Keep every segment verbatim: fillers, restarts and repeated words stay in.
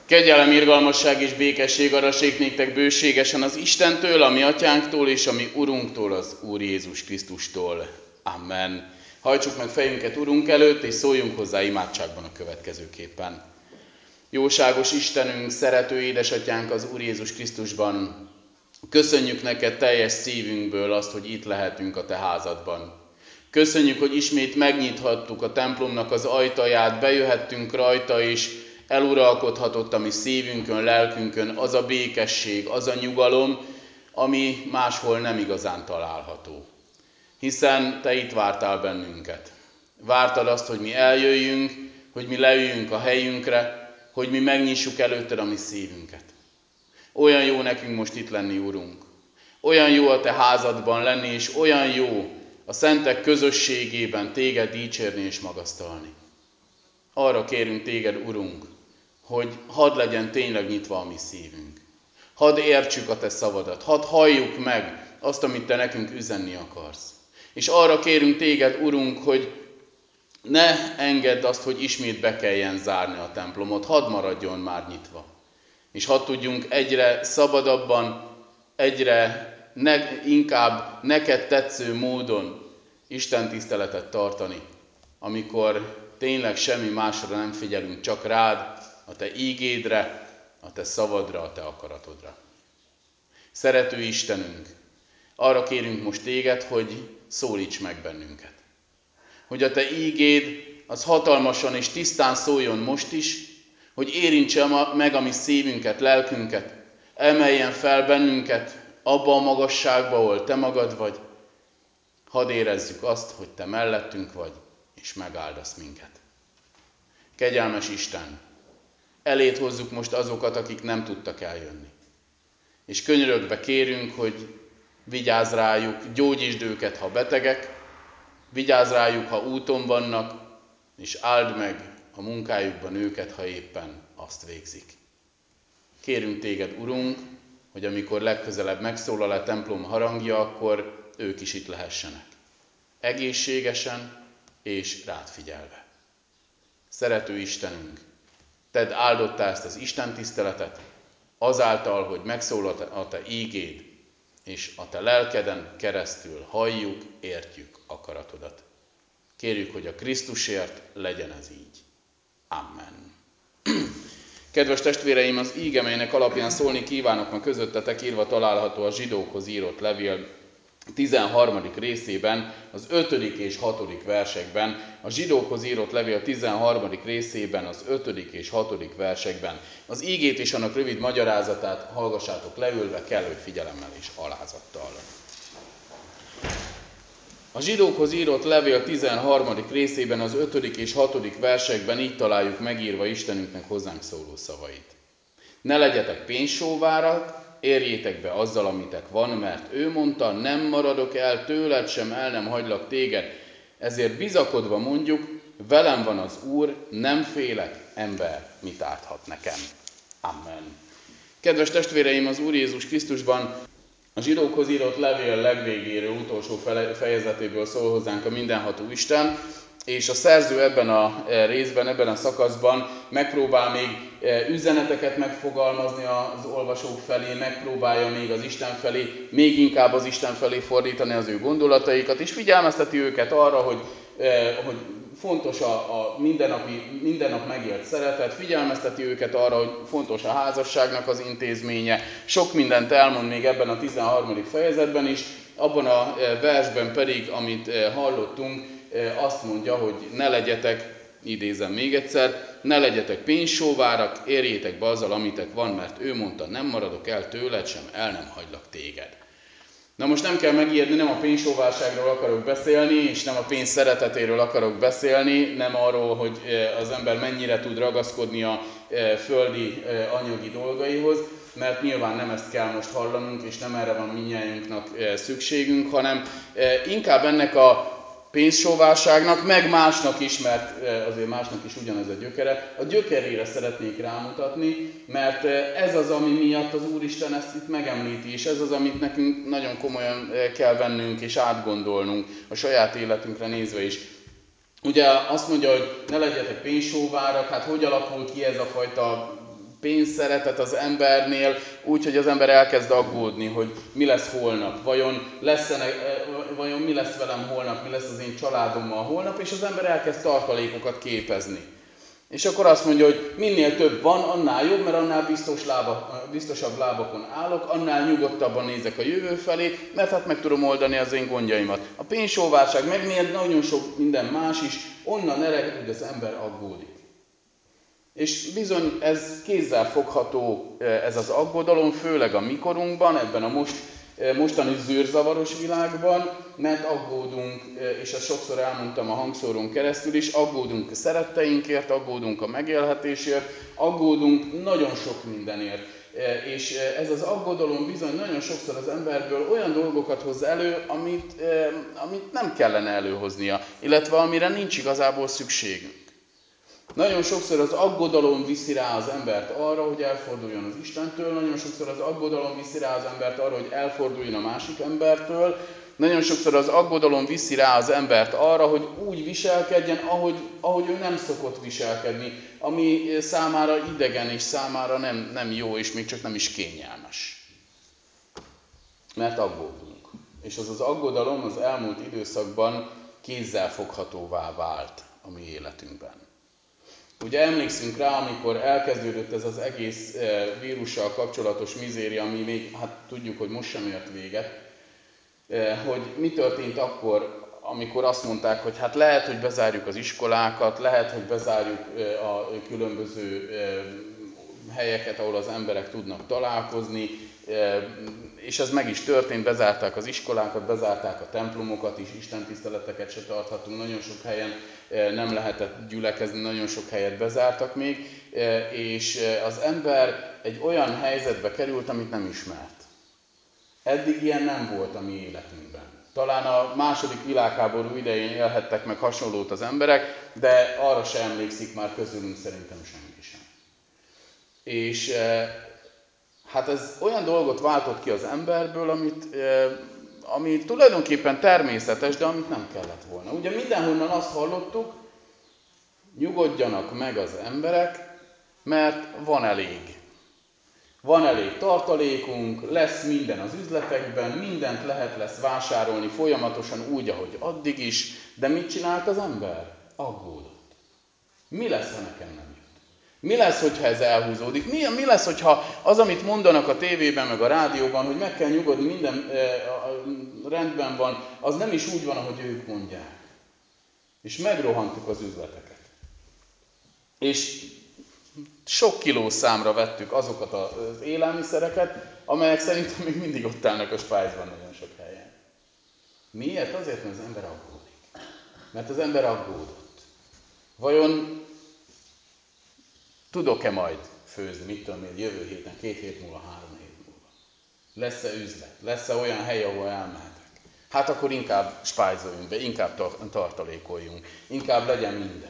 Kegyelem, irgalmasság és békesség arassék néktek bőségesen az Istentől, a mi atyánktól és a mi Urunktól, az Úr Jézus Krisztustól. Amen. Hajtsuk meg fejünket Urunk előtt, és szóljunk hozzá imádságban a következőképpen. Jóságos Istenünk, szerető édesatyánk az Úr Jézus Krisztusban, köszönjük neked teljes szívünkből azt, hogy itt lehetünk a te házadban. Köszönjük, hogy ismét megnyithattuk a templomnak az ajtaját, bejöhettünk rajta, és eluralkodhatott a mi szívünkön, lelkünkön az a békesség, az a nyugalom, ami máshol nem igazán található. Hiszen te itt vártál bennünket. Vártad azt, hogy mi eljöjjünk, hogy mi leüljünk a helyünkre, hogy mi megnyissuk előtted a mi szívünket. Olyan jó nekünk most itt lenni, Urunk. Olyan jó a te házadban lenni, és olyan jó a szentek közösségében téged dicsérni és magasztalni. Arra kérünk téged, Urunk, hogy hadd legyen tényleg nyitva a mi szívünk. Hadd értsük a te szavadat, hadd halljuk meg azt, amit te nekünk üzenni akarsz. És arra kérünk téged, Urunk, hogy ne engedd azt, hogy ismét be kelljen zárni a templomot, hadd maradjon már nyitva. És hadd tudjunk egyre szabadabban, egyre ne, inkább neked tetsző módon Isten tiszteletet tartani, amikor tényleg semmi másra nem figyelünk, csak rád, a te ígédre, a te szavadra, a te akaratodra. Szerető Istenünk, arra kérünk most téged, hogy szólíts meg bennünket. Hogy a te ígéd az hatalmasan és tisztán szóljon most is, hogy érintse meg a mi szívünket, lelkünket, emeljen fel bennünket abba a magasságba, ahol te magad vagy. Hadd érezzük azt, hogy te mellettünk vagy, és megáldasz minket. Kegyelmes Isten, eléd hozzuk most azokat, akik nem tudtak eljönni. És könyörögve kérünk, hogy vigyázz rájuk, gyógyítsd őket, ha betegek, vigyázz rájuk, ha úton vannak, és áld meg a munkájukban őket, ha éppen azt végzik. Kérünk téged, Urunk, hogy amikor legközelebb megszólal a templom harangja, akkor ők is itt lehessenek. Egészségesen és rád figyelve. Szerető Istenünk, tedd áldottá ezt az Isten tiszteletet, azáltal, hogy megszólal a te ígéd, és a te lelkeden keresztül halljuk, értjük akaratodat. Kérjük, hogy a Krisztusért legyen ez így. Amen. Kedves testvéreim, az íge, melynek alapján szólni kívánok ma közöttetek, írva található a zsidókhoz írott levél tizenharmadik részében, az ötödik és hatodik versekben, a zsidókhoz írott levél tizenharmadik részében, az ötödik és hatodik versekben. Az ígét és annak rövid magyarázatát hallgassátok leülve, kellő figyelemmel és alázattal. A zsidókhoz írott levél tizenharmadik részében, az ötödik és hatodik versekben így találjuk megírva Istenünknek hozzánk szóló szavait. Ne legyetek pénzsóvárak, érjétek be azzal, amitek van, mert ő mondta, nem maradok el tőled sem, el nem hagylak téged. Ezért bizakodva mondjuk, velem van az Úr, nem félek, ember mit árthat nekem. Amen. Kedves testvéreim, az Úr Jézus Krisztusban a zsidókhoz írott levél legvégéről, utolsó fejezetéből szól hozzánk a mindenható Isten, és a szerző ebben a részben, ebben a szakaszban megpróbál még üzeneteket megfogalmazni az olvasók felé, megpróbálja még az Isten felé, még inkább az Isten felé fordítani az ő gondolataikat, és figyelmezteti őket arra, hogy, hogy fontos a, a mindennapi, minden nap megélt szeretet, figyelmezteti őket arra, hogy fontos a házasságnak az intézménye, sok mindent elmond még ebben a tizenharmadik fejezetben is, abban a versben pedig, amit hallottunk, azt mondja, hogy ne legyetek, idézem még egyszer, ne legyetek pénzsóvárak, érjétek be azzal, amitek van, mert ő mondta, nem maradok el tőled sem, el nem hagylak téged. Na most nem kell megijedni, nem a pénzsóvárságról akarok beszélni, és nem a pénz szeretetéről akarok beszélni, nem arról, hogy az ember mennyire tud ragaszkodni a földi anyagi dolgaihoz, mert nyilván nem ezt kell most hallanunk, és nem erre van mindnyájunknak szükségünk, hanem inkább ennek a pénzsóvárságnak, meg másnak is, mert azért másnak is ugyanez a gyökere, a gyökerére szeretnék rámutatni, mert ez az, ami miatt az Úristen ezt itt megemlíti, és ez az, amit nekünk nagyon komolyan kell vennünk és átgondolnunk a saját életünkre nézve is. Ugye azt mondja, hogy ne legyetek pénzsóvárak, hát hogy alakul ki ez a fajta pénzszeretet az embernél, úgy, hogy az ember elkezd aggódni, hogy mi lesz holnap, vajon, lesz vajon mi lesz velem holnap, mi lesz az én családommal holnap, és az ember elkezd tartalékokat képezni. És akkor azt mondja, hogy minél több van, annál jobb, mert annál biztos lába, biztosabb lábakon állok, annál nyugodtabban nézek a jövő felé, mert hát meg tudom oldani az én gondjaimat. A pénzsóvárság, meg nagyon sok minden más is, onnan ered, hogy az ember aggódik. És bizony ez kézzel fogható ez az aggodalom, főleg a mikorunkban, ebben a most, mostani zűrzavaros világban, mert aggódunk, és ezt sokszor elmondtam a hangszórón keresztül is, aggódunk a szeretteinkért, aggódunk a megélhetésért, aggódunk nagyon sok mindenért. És ez az aggodalom bizony nagyon sokszor az emberből olyan dolgokat hoz elő, amit, amit nem kellene előhoznia, illetve amire nincs igazából szükségünk. Nagyon sokszor az aggodalom viszi rá az embert arra, hogy elforduljon az Istentől, nagyon sokszor az aggodalom viszi rá az embert arra, hogy elforduljon a másik embertől, nagyon sokszor az aggodalom viszi rá az embert arra, hogy úgy viselkedjen, ahogy, ahogy ő nem szokott viselkedni, ami számára idegen és számára nem, nem jó, és még csak nem is kényelmes. Mert aggódunk. És az az aggodalom az elmúlt időszakban kézzelfoghatóvá vált a mi életünkben. Ugye emlékszünk rá, amikor elkezdődött ez az egész vírussal kapcsolatos mizéria, ami még, hát tudjuk, hogy most sem ért véget, hogy mi történt akkor, amikor azt mondták, hogy hát lehet, hogy bezárjuk az iskolákat, lehet, hogy bezárjuk a különböző helyeket, ahol az emberek tudnak találkozni, és ez meg is történt, bezárták az iskolákat, bezárták a templomokat is, istentiszteleteket se tarthatunk, nagyon sok helyen nem lehetett gyülekezni, nagyon sok helyet bezártak még, és az ember egy olyan helyzetbe került, amit nem ismert. Eddig ilyen nem volt a mi életünkben. Talán a második világháború idején élhettek meg hasonlót az emberek, de arra sem emlékszik már közülünk szerintem senki sem. És hát ez olyan dolgot váltott ki az emberből, amit, ami tulajdonképpen természetes, de amit nem kellett volna. Ugye mindenhonnan azt hallottuk, nyugodjanak meg az emberek, mert van elég. Van elég tartalékunk, lesz minden az üzletekben, mindent lehet lesz vásárolni folyamatosan úgy, ahogy addig is, de mit csinált az ember? Aggódott. Mi lesz, ha nekem nem jut? Mi lesz, hogyha ez elhúzódik? Mi, mi lesz, hogyha az, amit mondanak a tévében, meg a rádióban, hogy meg kell nyugodni, minden e, a, rendben van, az nem is úgy van, ahogy ők mondják. És megrohantuk az üzleteket. És sok kiló számra vettük azokat az élelmiszereket, amelyek szerintem még mindig ott állnak a spájzban nagyon sok helyen. Miért? Azért, mert az ember aggódik. Mert az ember aggódott. Vajon tudok-e majd főzni, mit tudom én, jövő héten, két hét múlva, három hét múlva? Lesz-e üzlet? Lesz-e olyan hely, ahol elmehetek? Hát akkor inkább spájzoljunk be, inkább tartalékoljunk, inkább legyen minden.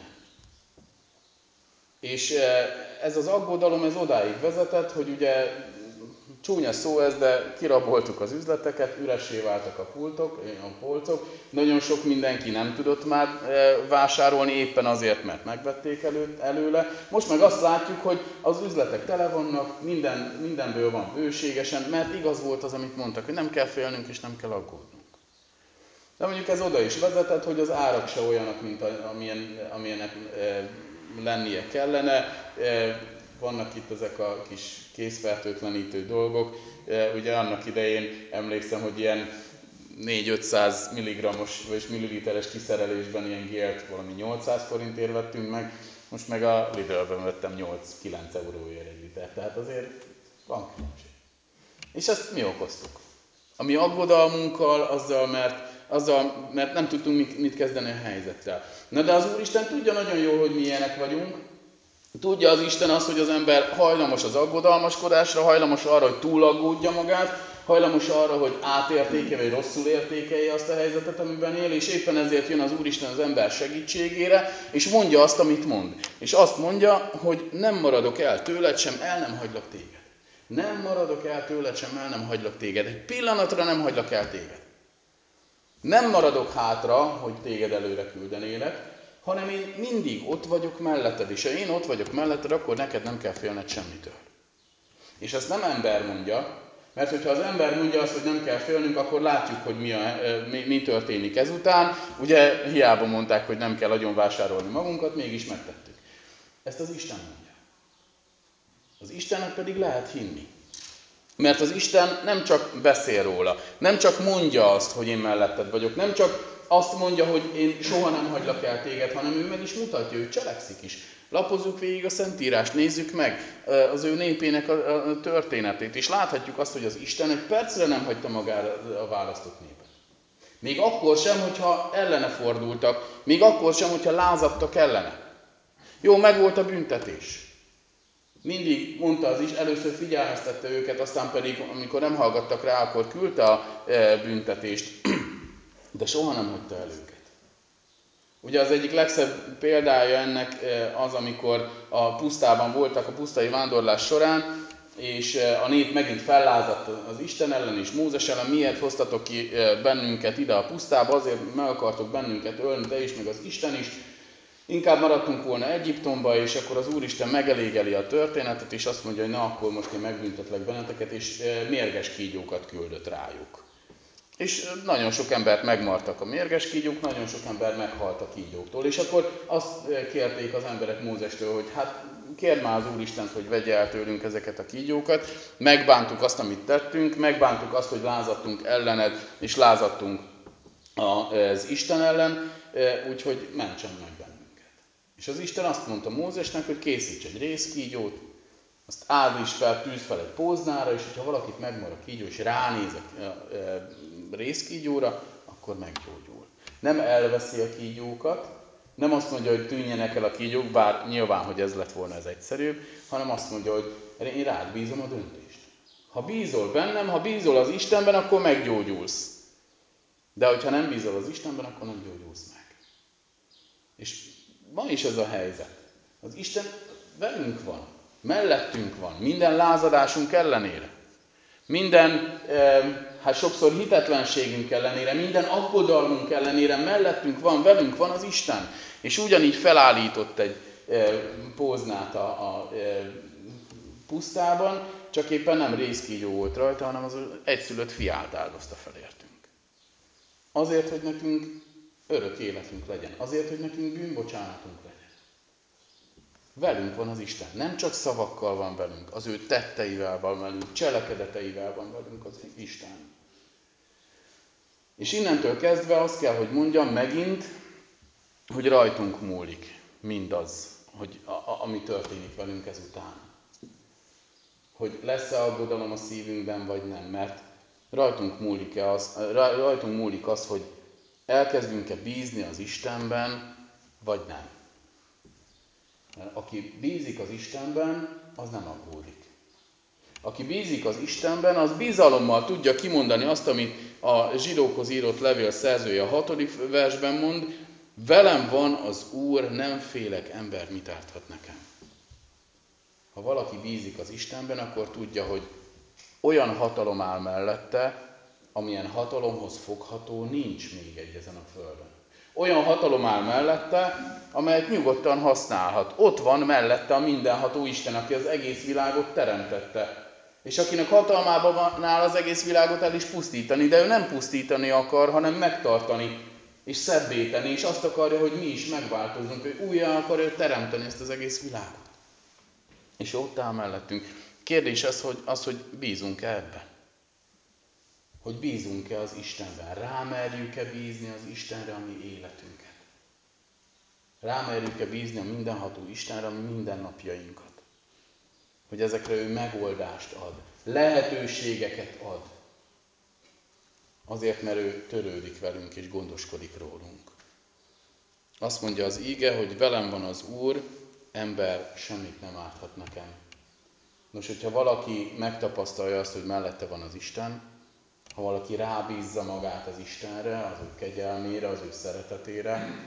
És ez az aggodalom, ez odáig vezetett, hogy ugye csúnya szó ez, de kiraboltuk az üzleteket, üressé váltak a pultok, a polcok. Nagyon sok mindenki nem tudott már vásárolni, éppen azért, mert megvették elő, előle. Most meg azt látjuk, hogy az üzletek tele vannak, minden, mindenből van bőségesen, mert igaz volt az, amit mondtak, hogy nem kell félnünk és nem kell aggódnunk. De mondjuk ez oda is vezetett, hogy az árak se olyanok, mint amilyen, amilyenek lennie kellene. Vannak itt ezek a kis kézfertőtlenítő dolgok. Ugye annak idején emlékszem, hogy ilyen négy-ötszáz milligrammos vagy milliliteres kiszerelésben ilyen gélt valami nyolcszáz forintért vettünk meg, most meg a Lidlben vettem nyolc-kilenc euróért egy liter. Tehát azért van különbség. És ezt mi okoztuk? A mi aggodalmunkkal, azzal, mert Azzal, mert nem tudtunk mit, mit kezdeni a helyzettel. Na de az Úristen tudja nagyon jól, hogy milyenek vagyunk. Tudja az Isten azt, hogy az ember hajlamos az aggodalmaskodásra, hajlamos arra, hogy túlaggódja magát, hajlamos arra, hogy átértékelje, vagy rosszul értékelje azt a helyzetet, amiben él, és éppen ezért jön az Úristen az ember segítségére, és mondja azt, amit mond. És azt mondja, hogy nem maradok el tőled, sem el nem hagylak téged. Nem maradok el tőled, sem el nem hagylak téged. Egy pillanatra nem hagylak el téged. Nem maradok hátra, hogy téged előre küldenélek, hanem én mindig ott vagyok melletted, és ha én ott vagyok melletted, akkor neked nem kell félned semmitől. És ezt nem ember mondja, mert hogyha az ember mondja azt, hogy nem kell félnünk, akkor látjuk, hogy mi, a, mi, mi történik ezután. Ugye hiába mondták, hogy nem kell agyon vásárolni magunkat, mégis megtettük. Ezt az Isten mondja. Az Istennek pedig lehet hinni. Mert az Isten nem csak beszél róla, nem csak mondja azt, hogy én melletted vagyok, nem csak azt mondja, hogy én soha nem hagylak el téged, hanem ő meg is mutatja, ő cselekszik is. Lapozzuk végig a Szentírást, nézzük meg az ő népének a történetét, és láthatjuk azt, hogy az Isten egy percre nem hagyta magára a választott népet. Még akkor sem, hogyha ellene fordultak, még akkor sem, hogyha lázadtak ellene. Jó, megvolt a büntetés. Mindig mondta az is, először figyelmeztette őket, aztán pedig, amikor nem hallgattak rá, akkor küldte a büntetést, de soha nem hagyta el őket. Ugye az egyik legszebb példája ennek az, amikor a pusztában voltak a pusztai vándorlás során, és a nép megint fellázadt az Isten ellen és Mózes ellen, miért hoztatok ki bennünket ide a pusztába, azért meg akartok bennünket ölni, te is, meg az Isten is. Inkább maradtunk volna Egyiptomba, és akkor az Úristen megelégeli a történetet, és azt mondja, hogy na, akkor most én megbüntetlek benneteket, és mérges kígyókat küldött rájuk. És nagyon sok embert megmartak a mérges kígyók, nagyon sok ember meghalt a kígyóktól. És akkor azt kérték az emberek Mózestől, hogy hát kérd már az Úristent, hogy vegye el tőlünk ezeket a kígyókat. Megbántuk azt, amit tettünk, megbántuk azt, hogy lázadtunk ellened, és lázadtunk az Isten ellen, úgyhogy mentsen meg bennünket. És az Isten azt mondta Mózesnek, hogy készíts egy rézkígyót, azt áldíts fel, tűz fel egy póznára, és hogyha valakit megmar a kígyó, és ránéz a rézkígyóra, akkor meggyógyul. Nem elveszi a kígyókat, nem azt mondja, hogy tűnjenek el a kígyók, bár nyilván, hogy ez lett volna ez egyszerűbb, hanem azt mondja, hogy én rád bízom a döntést. Ha bízol bennem, ha bízol az Istenben, akkor meggyógyulsz. De hogyha nem bízol az Istenben, akkor nem gyógyulsz meg. És ma is ez a helyzet. Az Isten velünk van, mellettünk van, minden lázadásunk ellenére. Minden, hát sokszor hitetlenségünk ellenére, minden aggodalmunk ellenére mellettünk van, velünk van az Isten. És ugyanígy felállított egy póznát a, a pusztában, csak éppen nem rézkígyó volt rajta, hanem az egyszülött fiát áldozta fel értünk. Azért, hogy nekünk örök életünk legyen. Azért, hogy nekünk bűnbocsánatunk legyen. Velünk van az Isten. Nem csak szavakkal van velünk, az ő tetteivel van velünk, cselekedeteivel van velünk az Isten. És innentől kezdve azt kell, hogy mondjam megint, hogy rajtunk múlik mindaz, hogy a, a, ami történik velünk ezután. Hogy lesz-e aggodalom a szívünkben, vagy nem. Mert rajtunk múlik-e az, rajtunk múlik az, hogy elkezdünk-e bízni az Istenben, vagy nem. Mert aki bízik az Istenben, az nem aggódik. Aki bízik az Istenben, az bizalommal tudja kimondani azt, amit a zsidókhoz írott levél szerzője a hatodik versben mond, velem van az Úr, nem félek, ember mit árthat nekem. Ha valaki bízik az Istenben, akkor tudja, hogy olyan hatalom áll mellette, amilyen hatalomhoz fogható nincs még egy ezen a földön. Olyan hatalom áll mellette, amelyet nyugodtan használhat. Ott van mellette a mindenható Isten, aki az egész világot teremtette. És akinek hatalmában áll az egész világot el is pusztítani, de ő nem pusztítani akar, hanem megtartani, és szebbé és azt akarja, hogy mi is megváltozzunk, hogy újra akarja teremteni ezt az egész világot. És ott áll mellettünk. Kérdés az, hogy, az, hogy bízunk-e ebben? Hogy bízunk-e az Istenben? Rámerjük-e bízni az Istenre a mi életünket? Rámerjük-e bízni a mindenható Istenre a mi mindennapjainkat? Hogy ezekre ő megoldást ad, lehetőségeket ad. Azért, mert ő törődik velünk és gondoskodik rólunk. Azt mondja az íge, hogy velem van az Úr, ember semmit nem árthat nekem. Nos, hogyha valaki megtapasztalja azt, hogy mellette van az Isten, ha valaki rábízza magát az Istenre, az ő kegyelmére, az ő szeretetére,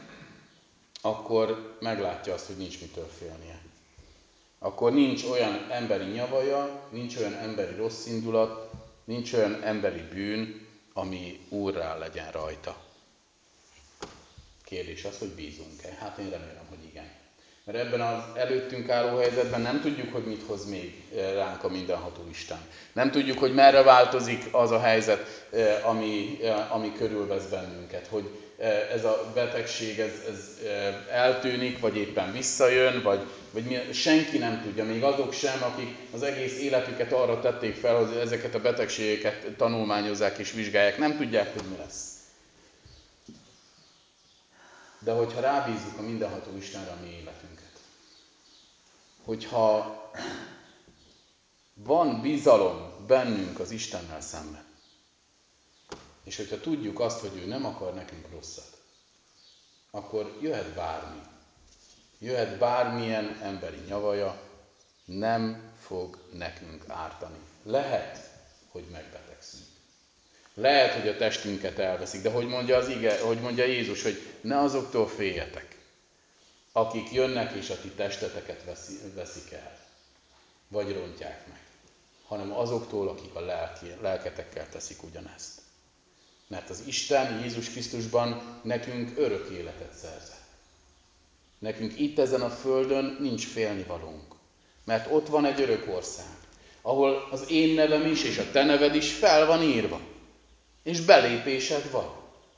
akkor meglátja azt, hogy nincs mitől félnie. Akkor nincs olyan emberi nyavaja, nincs olyan emberi rossz indulat, nincs olyan emberi bűn, ami úrrá legyen rajta. Kérdés az, hogy bízunk-e? Hát én remélem, hogy igen. Mert ebben az előttünk álló helyzetben nem tudjuk, hogy mit hoz még ránk a mindenható Isten. Nem tudjuk, hogy merre változik az a helyzet, ami, ami körülvesz bennünket. Hogy ez a betegség ez, ez eltűnik, vagy éppen visszajön, vagy, vagy mi, senki nem tudja, még azok sem, akik az egész életüket arra tették fel, hogy ezeket a betegségeket tanulmányozzák és vizsgálják. Nem tudják, hogy mi lesz. De hogyha rábízzuk a mindenható Istenre a mi életünket, hogyha van bizalom bennünk az Istennel szemben, és hogyha tudjuk azt, hogy ő nem akar nekünk rosszat, akkor jöhet bármi. Jöhet bármilyen emberi nyavaja, nem fog nekünk ártani. Lehet, hogy megbetegszünk. Lehet, hogy a testünket elveszik, de hogy mondja az ige, hogy mondja Jézus, hogy ne azoktól féljetek, akik jönnek és a ti testeteket veszik el, vagy rontják meg, hanem azoktól, akik a lelki, lelketekkel teszik ugyanezt. Mert az Isten Jézus Krisztusban nekünk örök életet szerzett. Nekünk itt ezen a földön nincs félnivalónk, mert ott van egy örök ország, ahol az én nevem is és a te neved is fel van írva, és belépésed van.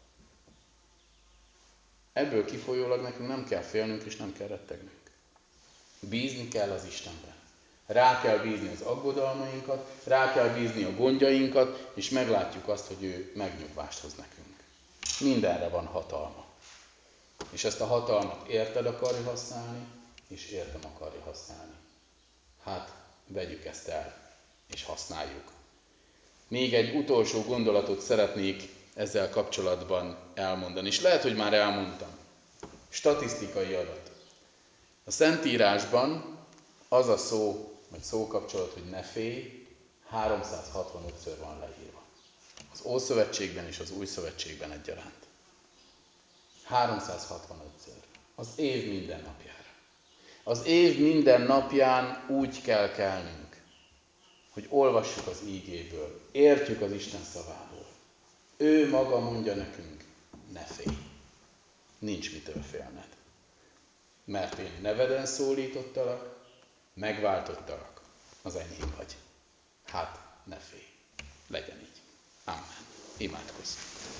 Ebből kifolyólag nekünk nem kell félnünk és nem kell rettegnünk. Bízni kell az Istenben. Rá kell bízni az aggodalmainkat, rá kell bízni a gondjainkat, és meglátjuk azt, hogy ő megnyugvást hoz nekünk. Mindenre van hatalma. És ezt a hatalmat érted akarja használni, és értem akarja használni. Hát, vegyük ezt el, és használjuk. Még egy utolsó gondolatot szeretnék ezzel kapcsolatban elmondani. És lehet, hogy már elmondtam. Statisztikai adat. A Szentírásban az a szó, vagy szókapcsolat, hogy ne félj, háromszázhatvanötször van leírva. Az Ószövetségben és az Új Szövetségben egyaránt. háromszázhatvanötször. Az év minden napjára. Az év minden napján úgy kell kelnünk, hogy olvassuk az ígéből, értjük az Isten szavából. Ő maga mondja nekünk, ne félj. Nincs mitől félned. Mert én neveden szólítottalak, megváltottalak, az enyém vagy. Hát, ne félj. Legyen így. Amen. Imádkozzunk.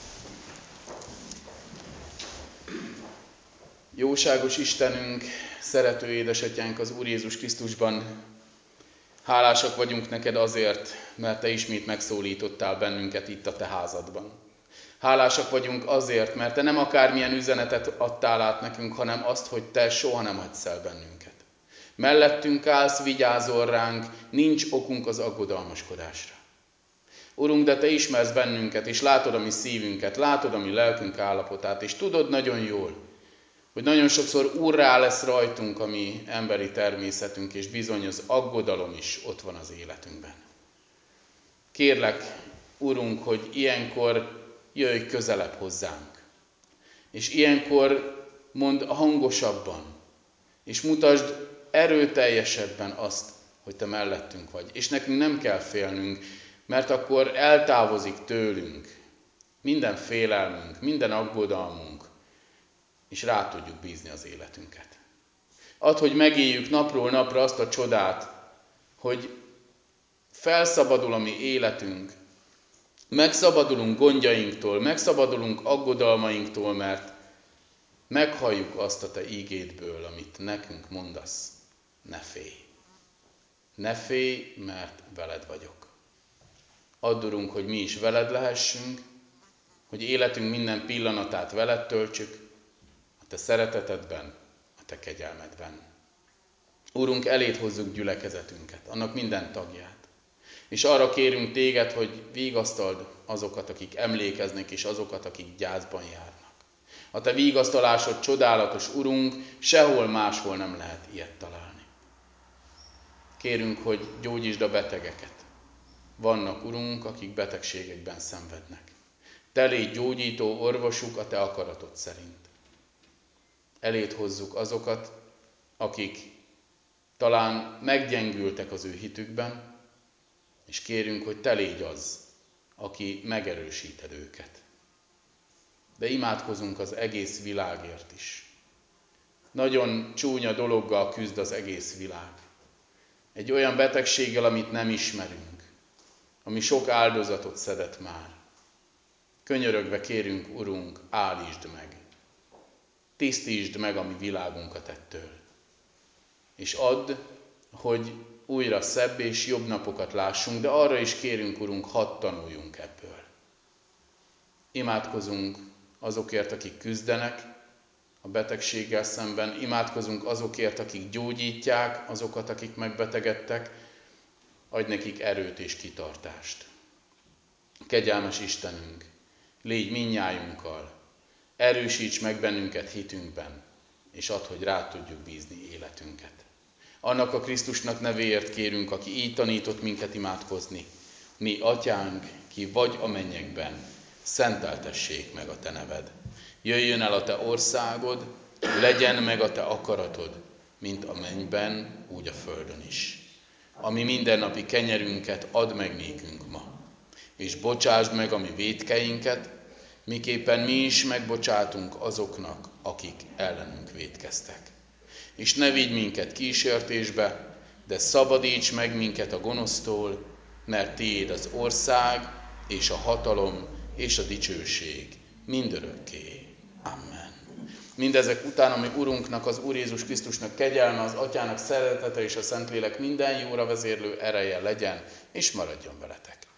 Jóságos Istenünk, szerető édesatyánk az Úr Jézus Krisztusban, hálásak vagyunk neked azért, mert te ismét megszólítottál bennünket itt a te házadban. Hálásak vagyunk azért, mert te nem akármilyen üzenetet adtál át nekünk, hanem azt, hogy te soha nem hagysz el bennünket. Mellettünk állsz, vigyázol ránk, nincs okunk az aggodalmaskodásra. Urunk, de te ismersz bennünket, és látod a mi szívünket, látod a mi lelkünk állapotát, és tudod nagyon jól, hogy nagyon sokszor úrrá lesz rajtunk a mi emberi természetünk, és bizony az aggodalom is ott van az életünkben. Kérlek, Urunk, hogy ilyenkor jöjj közelebb hozzánk, és ilyenkor mondd hangosabban, és mutasd erőteljesebben azt, hogy te mellettünk vagy. És nekünk nem kell félnünk, mert akkor eltávozik tőlünk minden félelmünk, minden aggodalmunk, és rá tudjuk bízni az életünket. Add, hogy megéljük napról napra azt a csodát, hogy felszabadul a mi életünk, megszabadulunk gondjainktól, megszabadulunk aggodalmainktól, mert meghalljuk azt a te ígédből, amit nekünk mondasz. Ne félj. Ne félj, mert veled vagyok. Add, Urunk, hogy mi is veled lehessünk, hogy életünk minden pillanatát veled töltsük, a te szeretetedben, a te kegyelmedben. Urunk, eléd hozzuk gyülekezetünket, annak minden tagját. És arra kérünk téged, hogy vigasztald azokat, akik emlékeznek, és azokat, akik gyászban járnak. A te vigasztalásod csodálatos, Urunk, sehol máshol nem lehet ilyet találni. Kérünk, hogy gyógyítsd a betegeket. Vannak, Urunk, akik betegségekben szenvednek. Te légy gyógyító orvosuk a te akaratod szerint. Eléd hozzuk azokat, akik talán meggyengültek az ő hitükben, és kérünk, hogy te légy az, aki megerősíted őket. de imádkozunk az egész világért is. Nagyon csúnya dologgal küzd az egész világ. Egy olyan betegséggel, amit nem ismerünk, ami sok áldozatot szedett már. Könyörögve kérünk, Urunk, állítsd meg. Tisztítsd meg a mi világunkat ettől. És add, hogy újra szebb és jobb napokat lássunk, de arra is kérünk, Urunk, hadd tanuljunk ebből. Imádkozunk azokért, akik küzdenek a betegséggel szemben, imádkozunk azokért, akik gyógyítják azokat, akik megbetegedtek, adj nekik erőt és kitartást. Kegyelmes Istenünk, légy mindnyájunkkal, erősíts meg bennünket hitünkben, és add, hogy rád tudjuk bízni életünket. Annak a Krisztusnak nevéért kérünk, aki így tanított minket imádkozni. Mi, Atyánk, ki vagy a mennyekben, szenteltessék meg a te neved. Jöjjön el a te országod, legyen meg a te akaratod, mint a mennyben, úgy a földön is. Ami mindennapi kenyerünket add meg nékünk ma, és bocsásd meg a mi vétkeinket, miképpen mi is megbocsátunk azoknak, akik ellenünk vétkeztek. És ne vigy minket kísértésbe, de szabadíts meg minket a gonosztól, mert tiéd az ország, és a hatalom, és a dicsőség mindörökké. Amen. Mindezek után, ami Urunknak, az Úr Jézus Krisztusnak kegyelme, az Atyának szeretete és a Szentlélek minden jóra vezérlő ereje legyen, és maradjon veletek.